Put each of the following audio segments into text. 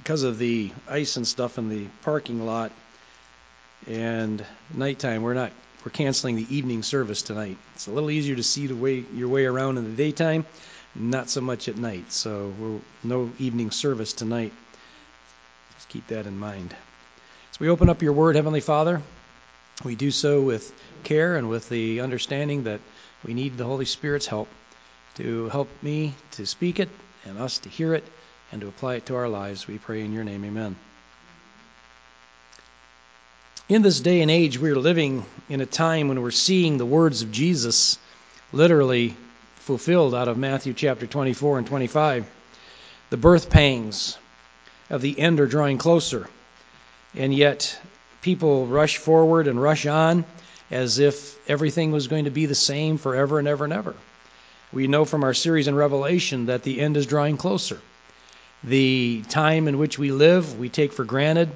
because of the ice and stuff in the parking lot and nighttime, we're canceling the evening service tonight. It's a little easier to see your way around in the daytime, not so much at night. So no evening service tonight. Just keep that in mind. As we open up your word, Heavenly Father, we do so with care and with the understanding that we need the Holy Spirit's help to help me to speak it and us to hear it and to apply it to our lives. We pray in your name, amen. In this day and age, we're living in a time when we're seeing the words of Jesus literally fulfilled out of Matthew chapter 24 and 25. The birth pangs of the end are drawing closer, and yet people rush forward and rush on as if everything was going to be the same forever and ever and ever. We know from our series in Revelation that the end is drawing closer. The time in which we live, we take for granted,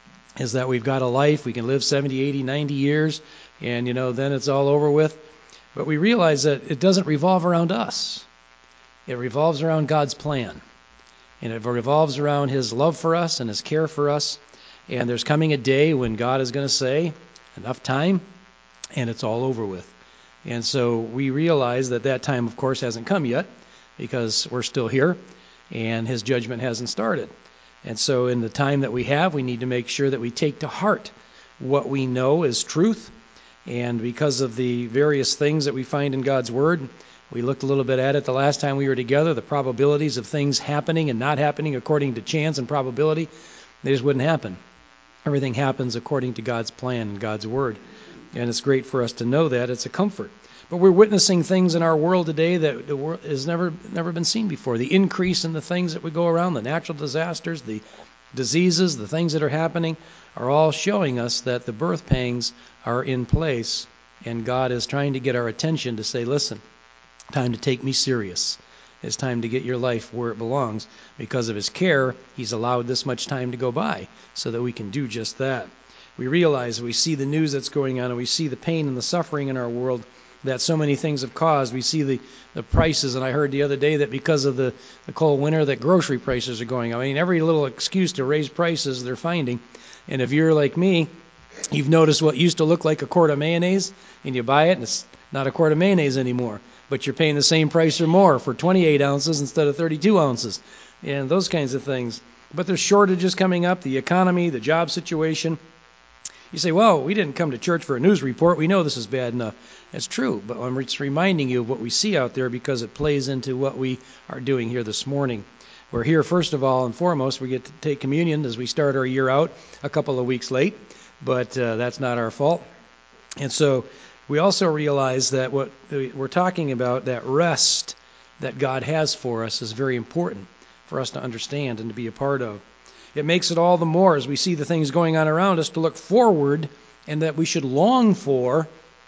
is that we've got a life. We can live 70, 80, 90 years, and then it's all over with. But we realize that it doesn't revolve around us. It revolves around God's plan. And it revolves around His love for us and His care for us. And there's coming a day when God is going to say, enough time, and it's all over with. And so we realize that time, of course, hasn't come yet because we're still here and His judgment hasn't started. And so in the time that we have, we need to make sure that we take to heart what we know is truth. And because of the various things that we find in God's Word, we looked a little bit at it the last time we were together, the probabilities of things happening and not happening according to chance and probability. They just wouldn't happen. Everything happens according to God's plan and God's Word. And it's great for us to know that. It's a comfort. But we're witnessing things in our world today that the world has never been seen before. The increase in the things that would go around, the natural disasters, the diseases, the things that are happening are all showing us that the birth pangs are in place, and God is trying to get our attention to say, listen, time to take me serious. It's time to get your life where it belongs. Because of His care, He's allowed this much time to go by so that we can do just that. We realize, we see the news that's going on, and we see the pain and the suffering in our world that so many things have caused. We see the prices, and I heard the other day that because of the cold winter that grocery prices are going up. I mean, every little excuse to raise prices they're finding. And if you're like me, you've noticed what used to look like a quart of mayonnaise, and you buy it, and it's not a quart of mayonnaise anymore. But you're paying the same price or more for 28 ounces instead of 32 ounces, and those kinds of things. But there's shortages coming up, the economy, the job situation. You say, well, we didn't come to church for a news report. We know this is bad enough. It's true, but I'm just reminding you of what we see out there because it plays into what we are doing here this morning. We're here, first of all and foremost, we get to take communion as we start our year out a couple of weeks late, but that's not our fault. And so we also realize that what we're talking about, that rest that God has for us, is very important for us to understand and to be a part of. It makes it all the more, as we see the things going on around us, to look forward and that we should long for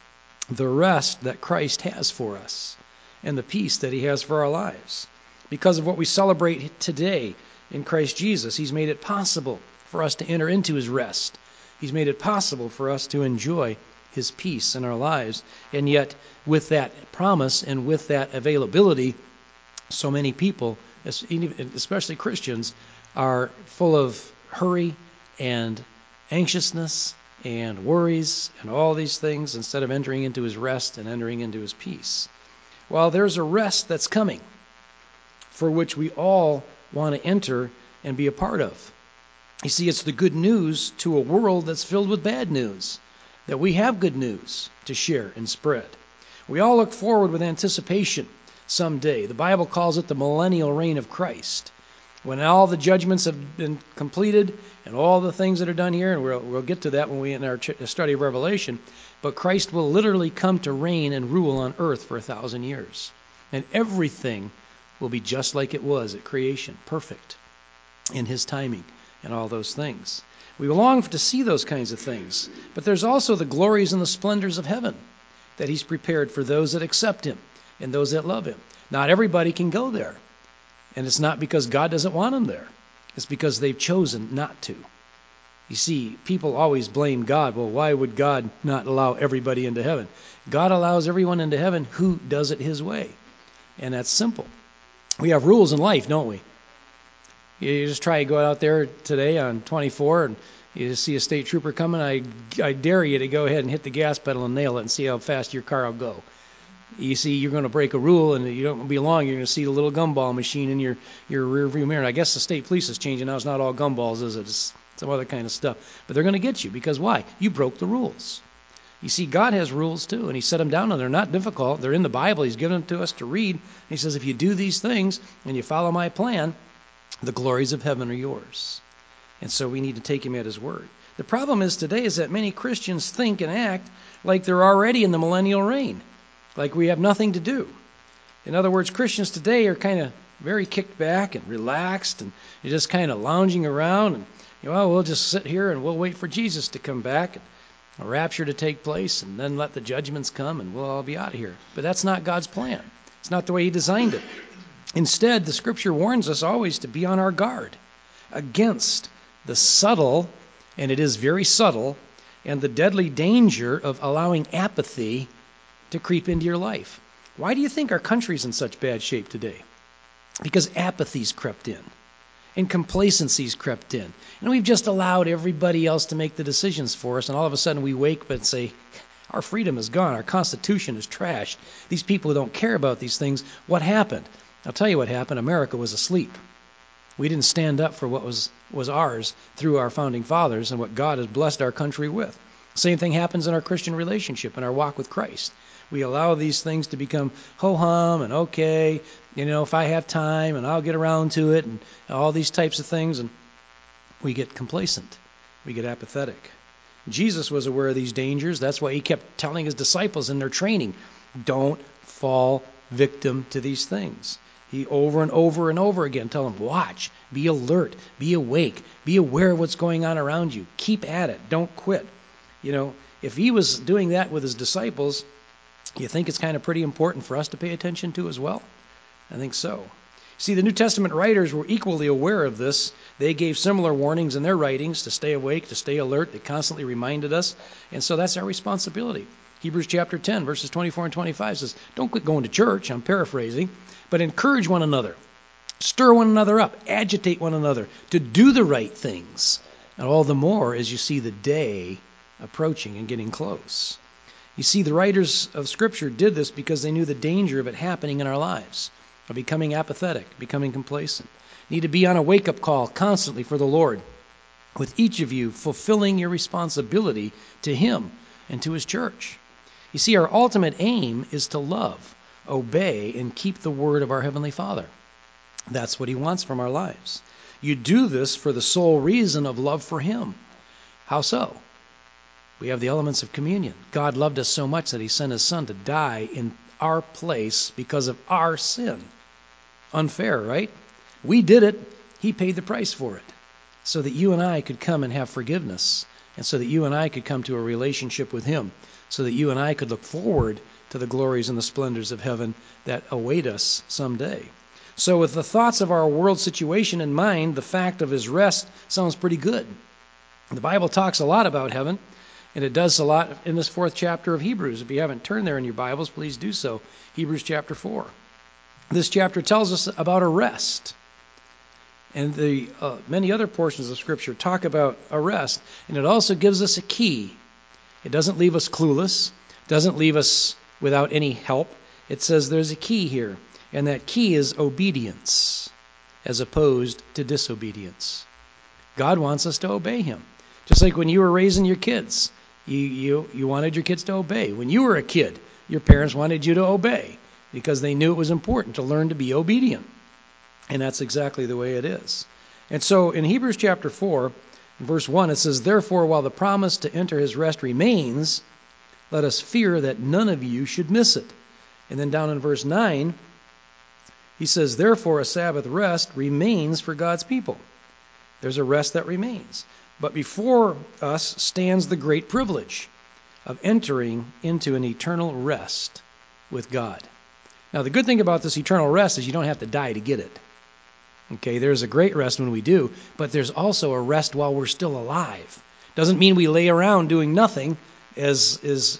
the rest that Christ has for us and the peace that He has for our lives. Because of what we celebrate today in Christ Jesus, He's made it possible for us to enter into His rest. He's made it possible for us to enjoy His peace in our lives. And yet, with that promise and with that availability, so many people, especially Christians, are full of hurry and anxiousness and worries and all these things instead of entering into His rest and entering into His peace. Well, there's a rest that's coming for which we all want to enter and be a part of. You see, it's the good news to a world that's filled with bad news, that we have good news to share and spread. We all look forward with anticipation someday. The Bible calls it the millennial reign of Christ. When all the judgments have been completed and all the things that are done here, and we'll get to that when we in our study of Revelation, but Christ will literally come to reign and rule on earth for 1,000 years. And everything will be just like it was at creation, perfect in His timing and all those things. We long to see those kinds of things, but there's also the glories and the splendors of heaven that He's prepared for those that accept Him and those that love Him. Not everybody can go there. And it's not because God doesn't want them there. It's because they've chosen not to. You see, people always blame God. Well, why would God not allow everybody into heaven? God allows everyone into heaven who does it His way. And that's simple. We have rules in life, don't we? You just try to go out there today on 24 and you just see a state trooper coming. I dare you to go ahead and hit the gas pedal and nail it and see how fast your car will go. You see, you're going to break a rule, and you don't be long. You're going to see the little gumball machine in your rear view mirror. And I guess the state police is changing now. It's not all gumballs, is it? It's some other kind of stuff. But they're going to get you because why? You broke the rules. You see, God has rules too, and He set them down, and they're not difficult. They're in the Bible. He's given them to us to read. He says, if you do these things and you follow my plan, the glories of heaven are yours. And so we need to take Him at His word. The problem is today is that many Christians think and act like they're already in the millennial reign. Like we have nothing to do. In other words, Christians today are kind of very kicked back and relaxed, and you're just kind of lounging around, and we'll just sit here and we'll wait for Jesus to come back, and a rapture to take place, and then let the judgments come, and we'll all be out of here. But that's not God's plan. It's not the way He designed it. Instead, the Scripture warns us always to be on our guard against the subtle, and it is very subtle, and the deadly danger of allowing apathy to creep into your life. Why do you think our country's in such bad shape today? Because apathy's crept in and complacency's crept in. And we've just allowed everybody else to make the decisions for us, and all of a sudden we wake up and say, our freedom is gone, our Constitution is trashed. These people who don't care about these things, what happened? I'll tell you what happened. America was asleep. We didn't stand up for what was ours through our founding fathers and what God has blessed our country with. Same thing happens in our Christian relationship, in our walk with Christ. We allow these things to become ho-hum and okay, if I have time and I'll get around to it and all these types of things, and we get complacent. We get apathetic. Jesus was aware of these dangers. That's why He kept telling His disciples in their training, don't fall victim to these things. He over and over and over again tell them, watch, be alert, be awake, be aware of what's going on around you. Keep at it. Don't quit. If He was doing that with His disciples, you think it's kind of pretty important for us to pay attention to as well? I think so. See, the New Testament writers were equally aware of this. They gave similar warnings in their writings to stay awake, to stay alert. They constantly reminded us. And so that's our responsibility. Hebrews chapter 10, verses 24 and 25 says, don't quit going to church, I'm paraphrasing, but encourage one another. Stir one another up. Agitate one another to do the right things. And all the more as you see the day approaching and getting close. You see, the writers of Scripture did this because they knew the danger of it happening in our lives, of becoming apathetic, becoming complacent. Need to be on a wake-up call constantly for the Lord, with each of you fulfilling your responsibility to Him and to His church. You see, our ultimate aim is to love, obey, and keep the word of our Heavenly Father. That's what He wants from our lives. You do this for the sole reason of love for Him. How so? We have the elements of communion. God loved us so much that He sent His Son to die in our place because of our sin. Unfair, right? We did it. He paid the price for it so that you and I could come and have forgiveness, and so that you and I could come to a relationship with Him, so that you and I could look forward to the glories and the splendors of heaven that await us someday. So with the thoughts of our world situation in mind, the fact of His rest sounds pretty good. The Bible talks a lot about heaven. And it does a lot in this 4th chapter of Hebrews. If you haven't turned there in your Bibles, please do so. Hebrews chapter 4. This chapter tells us about a rest. And the many other portions of Scripture talk about a rest. And it also gives us a key. It doesn't leave us clueless. It doesn't leave us without any help. It says there's a key here. And that key is obedience, as opposed to disobedience. God wants us to obey Him. Just like when you were raising your kids. You wanted your kids to obey. When you were a kid, your parents wanted you to obey because they knew it was important to learn to be obedient. And that's exactly the way it is. And so in Hebrews chapter 4, verse 1, it says, therefore, while the promise to enter His rest remains, let us fear that none of you should miss it. And then down in verse 9, he says, therefore, a Sabbath rest remains for God's people. There's a rest that remains. But before us stands the great privilege of entering into an eternal rest with God. Now, the good thing about this eternal rest is you don't have to die to get it. Okay, there's a great rest when we do, but there's also a rest while we're still alive. Doesn't mean we lay around doing nothing, as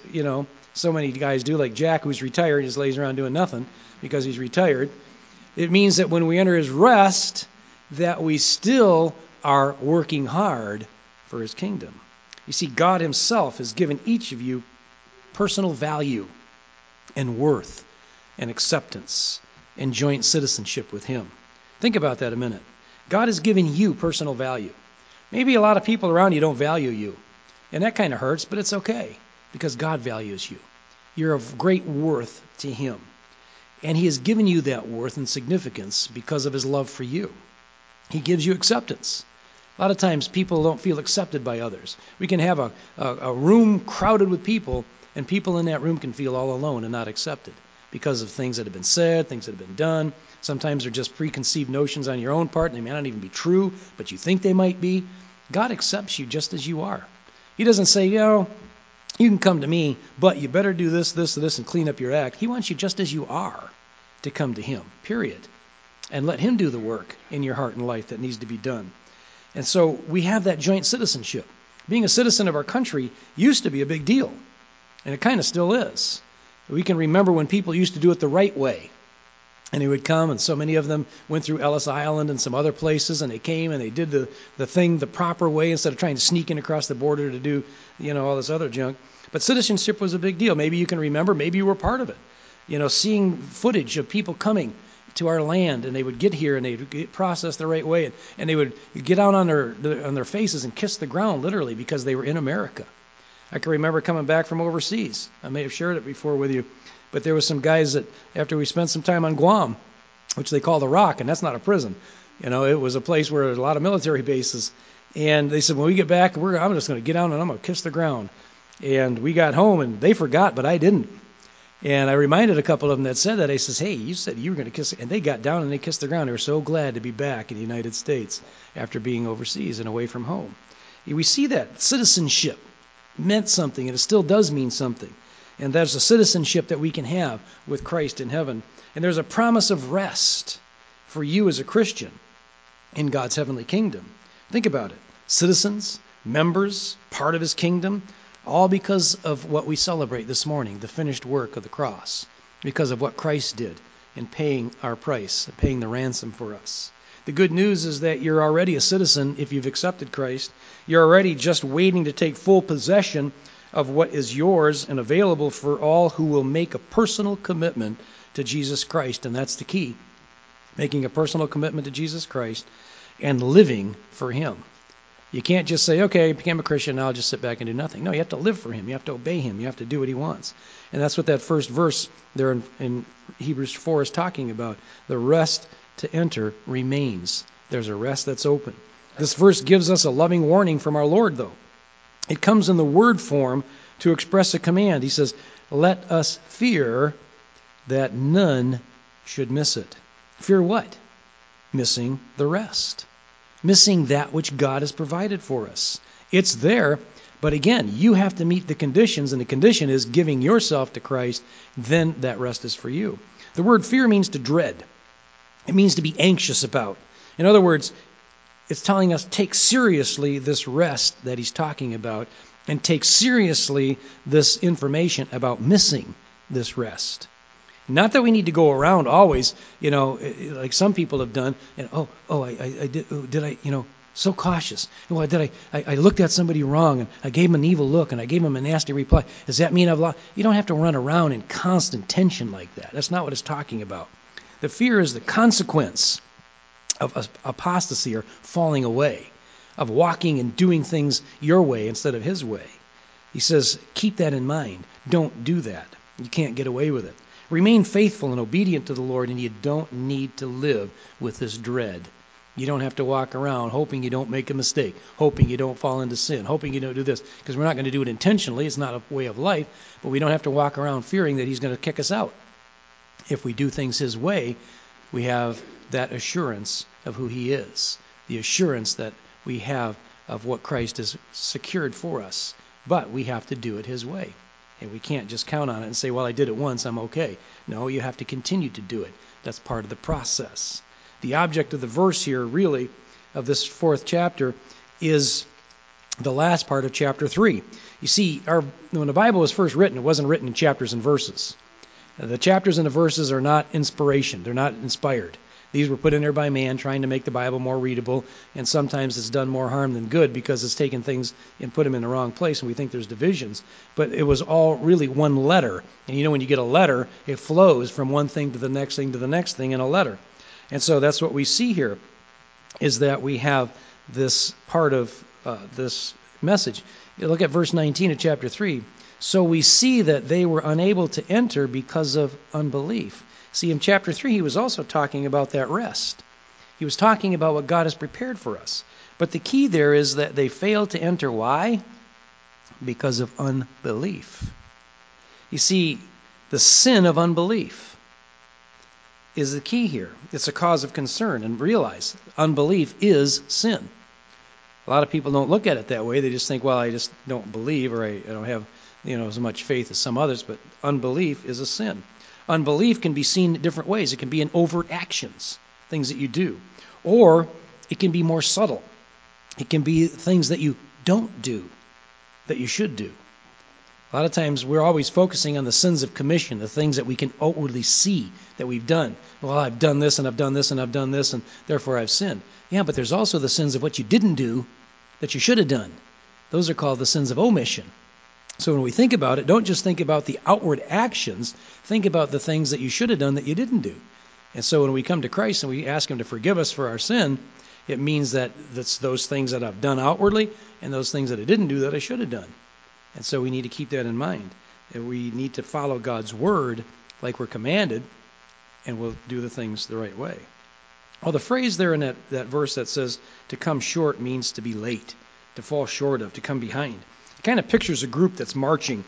so many guys do, like Jack, who's retired, just lays around doing nothing because he's retired. It means that when we enter His rest, that we still are working hard for his kingdom. You see, God himself has given each of you personal value and worth and acceptance and joint citizenship with him. Think about that a minute. God has given you personal value. Maybe a lot of people around you don't value you, and that kind of hurts, but it's okay because God values you. You're of great worth to him, and he has given you that worth and significance because of his love for you. He gives you acceptance. A lot of times people don't feel accepted by others. We can have a room crowded with people, and people in that room can feel all alone and not accepted because of things that have been said, things that have been done. Sometimes they're just preconceived notions on your own part, and they may not even be true, but you think they might be. God accepts you just as you are. He doesn't say, you can come to me, but you better do this, this, and this, and clean up your act. He wants you just as you are to come to him, period. And let him do the work in your heart and life that needs to be done. And so we have that joint citizenship. Being a citizen of our country used to be a big deal, and it kind of still is. We can remember when people used to do it the right way. And they would come, and so many of them went through Ellis Island and some other places, and they came and they did the thing the proper way instead of trying to sneak in across the border to do, all this other junk. But citizenship was a big deal. Maybe you can remember, maybe you were part of it. Seeing footage of people coming to our land, and they would get here and they would get processed the right way, and they would get out on their faces and kiss the ground literally because they were in America. I can remember coming back from overseas. I may have shared it before with you, but there was some guys that after we spent some time on Guam, which they call the Rock, and that's not a prison. It was a place where there's a lot of military bases, and they said when we get back, I'm just going to get out and I'm going to kiss the ground. And we got home and they forgot, but I didn't. And I reminded a couple of them that said that. I says, hey, you said you were going to kiss. And they got down and they kissed the ground. They were so glad to be back in the United States after being overseas and away from home. We see that citizenship meant something, and it still does mean something. And there's a citizenship that we can have with Christ in heaven. And there's a promise of rest for you as a Christian in God's heavenly kingdom. Think about it. Citizens, members, part of his kingdom, all because of what we celebrate this morning, the finished work of the cross, because of what Christ did in paying our price, paying the ransom for us. The good news is that you're already a citizen if you've accepted Christ. You're already just waiting to take full possession of what is yours and available for all who will make a personal commitment to Jesus Christ. And that's the key, making a personal commitment to Jesus Christ and living for him. You can't just say, okay, I became a Christian, now I'll just sit back and do nothing. No, you have to live for him. You have to obey him. You have to do what he wants. And that's what that first verse there in Hebrews 4 is talking about. The rest to enter remains. There's a rest that's open. This verse gives us a loving warning from our Lord, though. It comes in the word form to express a command. He says, let us fear that none should miss it. Fear what? Missing the rest. Missing that which God has provided for us. It's there, but again, you have to meet the conditions, and the condition is giving yourself to Christ, then that rest is for you. The word fear means to dread. It means to be anxious about. In other words, it's telling us take seriously this rest that he's talking about, and take seriously this information about missing this rest. Not that we need to go around always, like some people have done, and I did, so cautious. Well, I looked at somebody wrong, and I gave them an evil look, and I gave them a nasty reply. Does that mean I've lost? You don't have to run around in constant tension like that. That's not what it's talking about. The fear is the consequence of apostasy or falling away, of walking and doing things your way instead of his way. He says, keep that in mind. Don't do that. You can't get away with it. Remain faithful and obedient to the Lord, and you don't need to live with this dread. You don't have to walk around hoping you don't make a mistake, hoping you don't fall into sin, hoping you don't do this, because we're not going to do it intentionally. It's not a way of life, but we don't have to walk around fearing that he's going to kick us out. If we do things his way, we have that assurance of who he is, the assurance that we have of what Christ has secured for us. But we have to do it his way. And we can't just count on it and say, well, I did it once, I'm okay. No, you have to continue to do it. That's part of the process. The object of the verse here, really, of this 4th chapter, is the last part of chapter 3. You see, when the Bible was first written, it wasn't written in chapters and verses. The chapters and the verses are not inspiration. They're not inspired. These were put in there by man, trying to make the Bible more readable, and sometimes it's done more harm than good because it's taken things and put them in the wrong place, and we think there's divisions. But it was all really one letter. And you know, when you get a letter, it flows from one thing to the next thing to the next thing in a letter. And so that's what we see here, is that we have this part of this message. You look at verse 19 of chapter 3. So we see that they were unable to enter because of unbelief. See, in chapter 3, he was also talking about that rest. He was talking about what God has prepared for us. But the key there is that they failed to enter. Why? Because of unbelief. You see, the sin of unbelief is the key here. It's a cause of concern. And realize, unbelief is sin. A lot of people don't look at it that way. They just think, well, I just don't believe, or I don't have as much faith as some others. But unbelief is a sin. Unbelief can be seen in different ways. It can be in overt actions, things that you do. Or it can be more subtle. It can be things that you don't do, that you should do. A lot of times we're always focusing on the sins of commission, the things that we can outwardly see that we've done. Well, I've done this, and I've done this, and I've done this, and therefore I've sinned. Yeah, but there's also the sins of what you didn't do that you should have done. Those are called the sins of omission. So when we think about it, don't just think about the outward actions. Think about the things that you should have done that you didn't do. And so when we come to Christ and we ask Him to forgive us for our sin, it means that that's those things that I've done outwardly and those things that I didn't do that I should have done. And so we need to keep that in mind. And we need to follow God's word like we're commanded, and we'll do the things the right way. Well, the phrase there in that verse that says to come short means to be late, to fall short of, to come behind. It kind of pictures a group that's marching.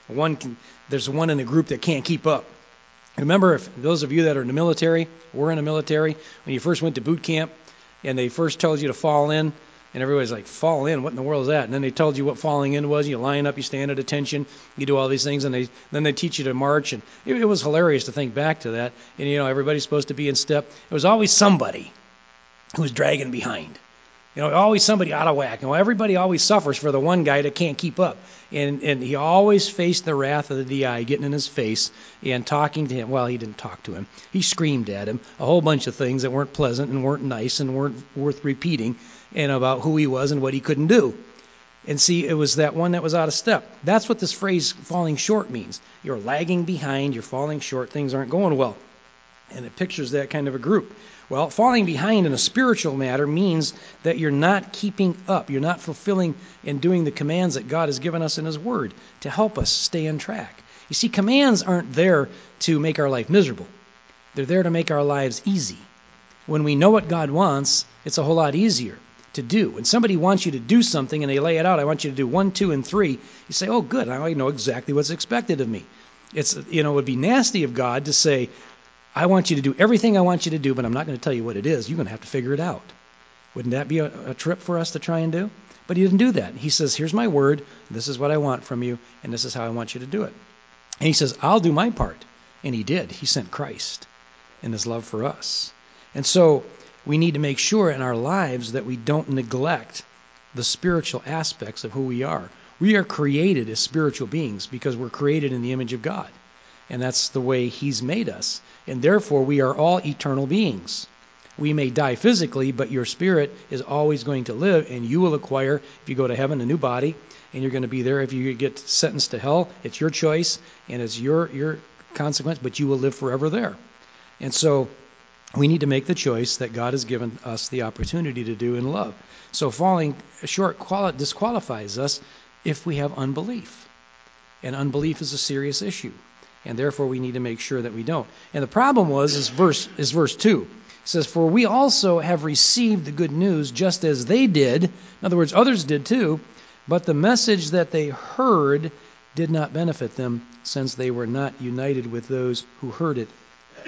There's one in the group that can't keep up. Remember, if those of you that are in the military, were in the military, when you first went to boot camp and they first told you to fall in, and everybody's like, fall in? What in the world is that? And then they told you what falling in was. You line up, you stand at attention, you do all these things, and then they teach you to march. And it was hilarious to think back to that. And, everybody's supposed to be in step. It was always somebody who was dragging behind. Always somebody out of whack. Everybody always suffers for the one guy that can't keep up. And he always faced the wrath of the DI getting in his face and talking to him. Well, he didn't talk to him. He screamed at him a whole bunch of things that weren't pleasant and weren't nice and weren't worth repeating, and about who he was and what he couldn't do. And see, it was that one that was out of step. That's what this phrase falling short means. You're lagging behind, you're falling short, things aren't going well. And it pictures that kind of a group. Well, falling behind in a spiritual matter means that you're not keeping up. You're not fulfilling and doing the commands that God has given us in His Word to help us stay on track. You see, commands aren't there to make our life miserable. They're there to make our lives easy. When we know what God wants, it's a whole lot easier to do. When somebody wants you to do something and they lay it out, I want you to do 1, 2, and 3, you say, oh, good, I know exactly what's expected of me. It would be nasty of God to say, I want you to do everything I want you to do, but I'm not going to tell you what it is. You're going to have to figure it out. Wouldn't that be a trip for us to try and do? But He didn't do that. He says, here's my word. This is what I want from you, and this is how I want you to do it. And He says, I'll do my part. And He did. He sent Christ in His love for us. And so we need to make sure in our lives that we don't neglect the spiritual aspects of who we are. We are created as spiritual beings because we're created in the image of God. And that's the way He's made us. And therefore, we are all eternal beings. We may die physically, but your spirit is always going to live, and you will acquire, if you go to heaven, a new body, and you're going to be there. If you get sentenced to hell, it's your choice, and it's your consequence, but you will live forever there. And so we need to make the choice that God has given us the opportunity to do in love. So falling short disqualifies us if we have unbelief. And unbelief is a serious issue. And therefore we need to make sure that we don't. And the problem is verse 2. It says, for we also have received the good news just as they did. In other words, others did too. But the message that they heard did not benefit them, since they were not united with those who heard it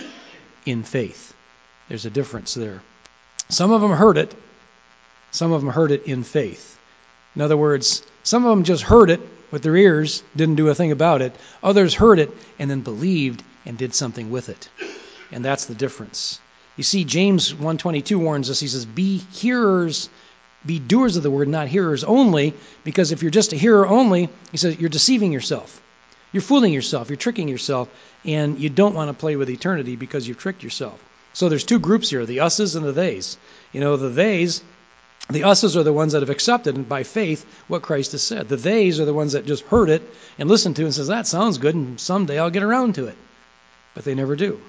in faith. There's a difference there. Some of them heard it. Some of them heard it in faith. In other words, some of them just heard it with their ears, didn't do a thing about it. Others heard it and then believed and did something with it. And that's the difference. You see, James 1:22 warns us. He says, be doers of the word, not hearers only, because if you're just a hearer only, he says, you're deceiving yourself. You're fooling yourself. You're tricking yourself, and you don't want to play with eternity because you've tricked yourself. So there's two groups here, the us's and the they's. The us's are the ones that have accepted by faith what Christ has said. The they's are the ones that just heard it and listened to it and says, that sounds good, and someday I'll get around to it. But they never do.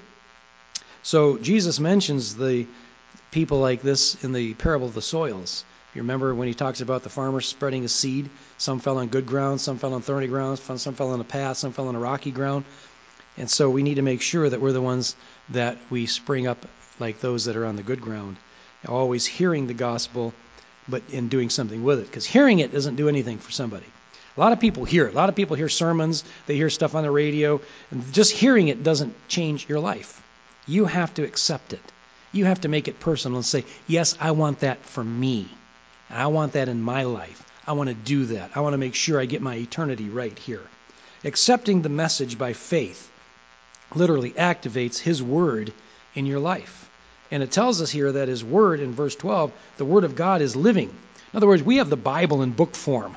So Jesus mentions the people like this in the parable of the soils. You remember when he talks about the farmer spreading his seed, some fell on good ground, some fell on thorny ground, some fell on a path, some fell on a rocky ground. And so we need to make sure that we're the ones that we spring up like those that are on the good ground, always hearing the gospel, but in doing something with it. Because hearing it doesn't do anything for somebody. A lot of people hear it. A lot of people hear sermons. They hear stuff on the radio. And just hearing it doesn't change your life. You have to accept it. You have to make it personal and say, yes, I want that for me. I want that in my life. I want to do that. I want to make sure I get my eternity right here. Accepting the message by faith literally activates his word in your life. And it tells us here that his word, in verse 12, the word of God is living. In other words, we have the Bible in book form,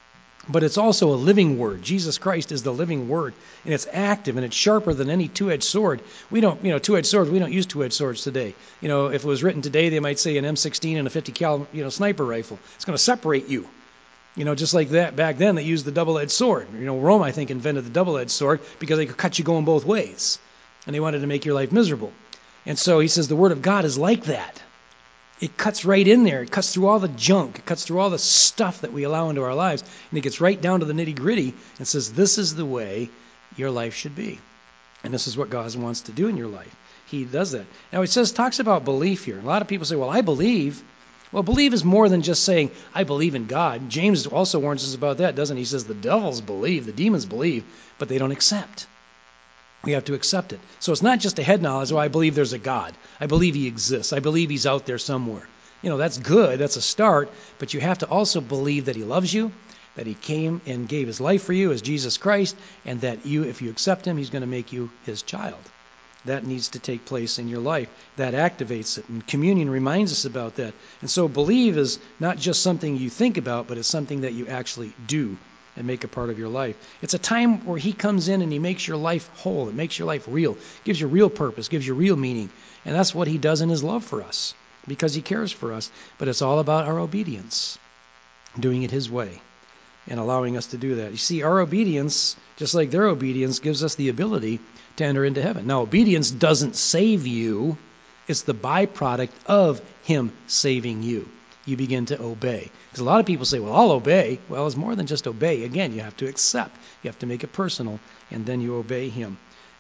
but it's also a living word. Jesus Christ is the living word, and it's active, and it's sharper than any two-edged sword. We don't use two-edged swords today. If it was written today, they might say an M16 and a 50 caliber, sniper rifle. It's going to separate you. Just like that, back then they used the double-edged sword. Rome, I think, invented the double-edged sword because they could cut you going both ways, and they wanted to make your life miserable. And so he says the word of God is like that. It cuts right in there. It cuts through all the junk. It cuts through all the stuff that we allow into our lives, and it gets right down to the nitty-gritty and says this is the way your life should be, and this is what God wants to do in your life. He does that. Now he talks about belief here. A lot of people say, well, I believe. Well, believe is more than just saying, I believe in God. James also warns us about that, doesn't he? He says the devils believe, the demons believe, but they don't accept. We have to accept it. So it's not just a head knowledge, I believe there's a God. I believe he exists. I believe he's out there somewhere. That's good. That's a start. But you have to also believe that he loves you, that he came and gave his life for you as Jesus Christ, and that if you accept him, he's going to make you his child. That needs to take place in your life. That activates it. And communion reminds us about that. And so believe is not just something you think about, but it's something that you actually do and make a part of your life. It's a time where he comes in and he makes your life whole. It makes your life real. Gives you real purpose. Gives you real meaning. And that's what he does in his love for us because he cares for us. But it's all about our obedience. Doing it his way and allowing us to do that. You see, our obedience, just like their obedience, gives us the ability to enter into heaven. Now, obedience doesn't save you. It's the byproduct of him saving you. You begin to obey. Because a lot of people say, well, I'll obey. Well, it's more than just obey. Again, you have to accept. You have to make it personal, and then you obey him.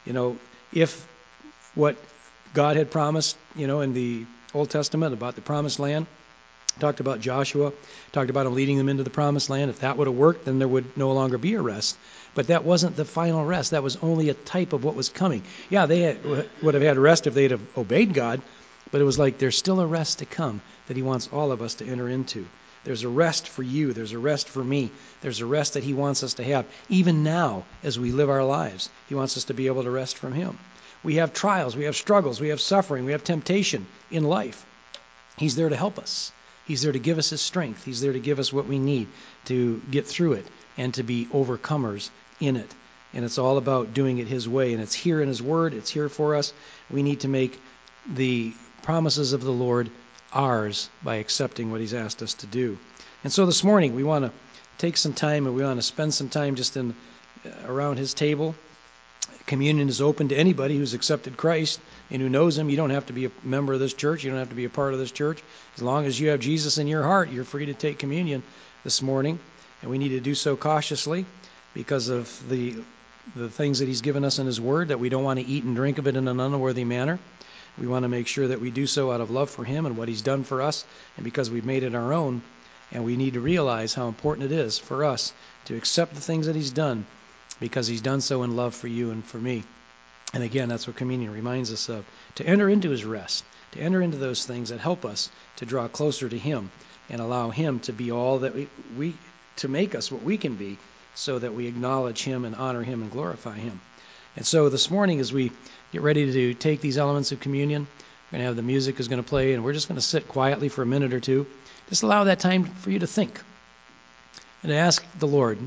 If what God had promised, in the Old Testament about the promised land, talked about Joshua, talked about him leading them into the promised land. If that would have worked, then there would no longer be a rest. But that wasn't the final rest. That was only a type of what was coming. Yeah, they would have had rest if they'd have obeyed God, but it was like there's still a rest to come that he wants all of us to enter into. There's a rest for you. There's a rest for me. There's a rest that he wants us to have. Even now, as we live our lives, he wants us to be able to rest from him. We have trials. We have struggles. We have suffering. We have temptation in life. He's there to help us. He's there to give us his strength. He's there to give us what we need to get through it and to be overcomers in it. And it's all about doing it his way. And it's here in his word. It's here for us. We need to make the promises of the Lord ours by accepting what he's asked us to do. And so this morning we want to take some time and we want to spend some time just around his table. Communion is open to anybody who's accepted Christ and who knows him. You don't have to be a member of this church. You don't have to be a part of this church. As long as you have Jesus in your heart, you're free to take communion this morning. And we need to do so cautiously because of the things that he's given us in his word, that we don't want to eat and drink of it in an unworthy manner. We want to make sure that we do so out of love for him and what he's done for us and because we've made it our own. And we need to realize how important it is for us to accept the things that he's done because he's done so in love for you and for me. And again, that's what communion reminds us of, to enter into his rest, to enter into those things that help us to draw closer to him and allow him to be all that we to make us what we can be so that we acknowledge him and honor him and glorify him. And so this morning as we get ready to take these elements of communion, we're going to have the music is going to play and we're just going to sit quietly for a minute or two. Just allow that time for you to think and to ask the Lord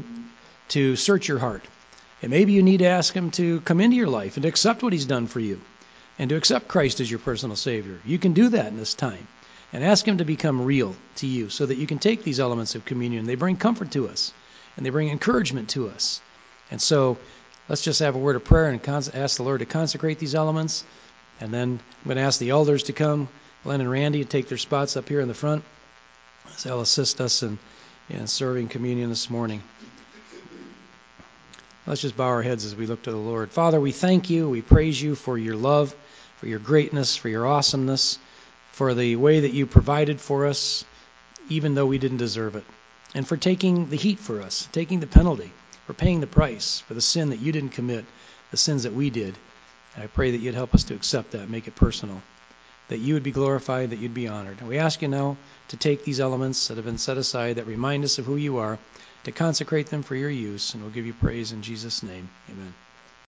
to search your heart. And maybe you need to ask him to come into your life and to accept what he's done for you. and to accept Christ as your personal Savior. You can do that in this time and ask Him to become real to you so that you can take these elements of communion. They bring comfort to us and they bring encouragement to us. And so let's just have a word of prayer and ask the Lord to consecrate these elements. And then I'm going to ask the elders to come, Glenn and Randy, to take their spots up here in the front. So they'll assist us in serving communion this morning. Let's just bow our heads as we look to the Lord. Father, we thank you. We praise you for your love, for your greatness, for your awesomeness, for the way that you provided for us, even though we didn't deserve it, and for taking the heat for us, taking the penalty, for paying the price for the sin that you didn't commit, the sins that we did. And I pray that you'd help us to accept that, make it personal, that you would be glorified, that you'd be honored. And we ask you now to take these elements that have been set aside that remind us of who you are, to consecrate them for your use, and we'll give you praise in Jesus' name. Amen.